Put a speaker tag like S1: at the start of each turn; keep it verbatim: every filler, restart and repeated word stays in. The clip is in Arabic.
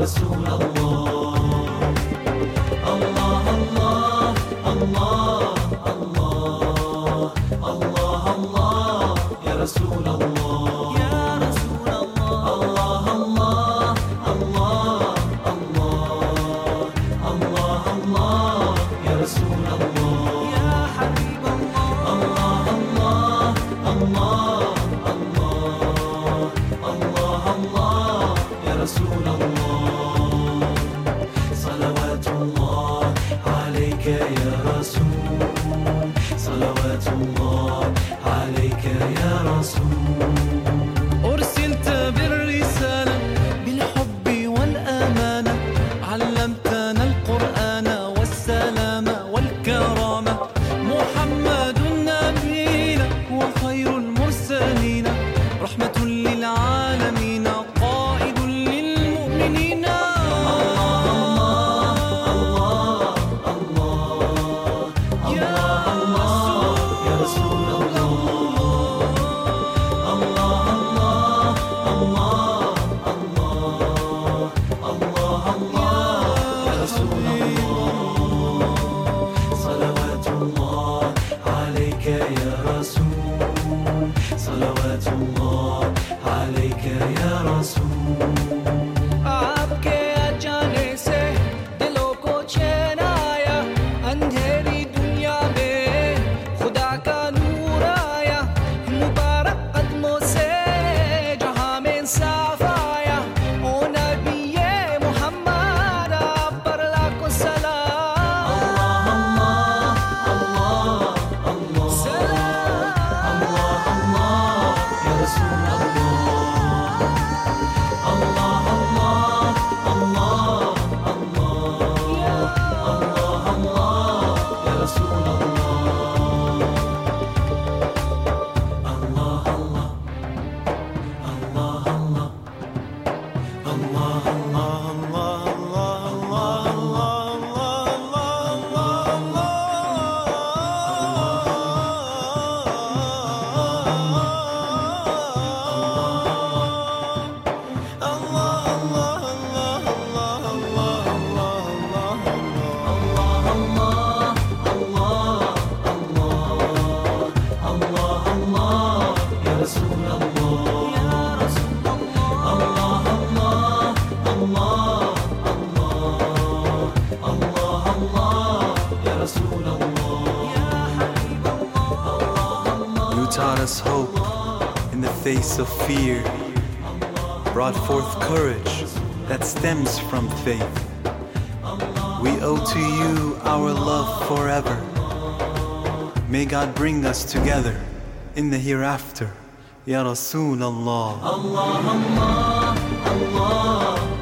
S1: رسول الله. الله الله الله الله الله الله يا رسول الله يا رسول الله. الله الله الله الله الله الله يا رسول الله يا حبيب الله. الله الله الله الله الله الله يا رسول الله. صلوات الله عليك يا رسول، صلوات الله عليك يا رسول.
S2: أرسلت بالرسالة بالحب والأمانة، علمتنا القرآن والسلام والكرامة. محمد نبينا وخير المرسلين، رحمة للعالمين قائد للمؤمنين.
S1: يا رسول صلوات الله عليك يا رسول.
S2: आपके आ जाने से दिलों को चैन आया, अंधेरी दुनिया में खुदा का नूर आया। मुबारक कदमों से जहां में इंसाफ आया, ओ नबी ये मोहम्मद आप पर लाखों सलाम।
S1: الله الله الله
S2: सलाम
S1: الله الله يا رسول الله. الله الله الله الله الله الله يا رسول الله. الله الله الله الله الله
S3: You taught us hope in the face of fear, brought forth courage that stems from faith. We owe to you our love forever. May God bring us together in the hereafter. Ya Rasul Allah.
S1: الله الله الله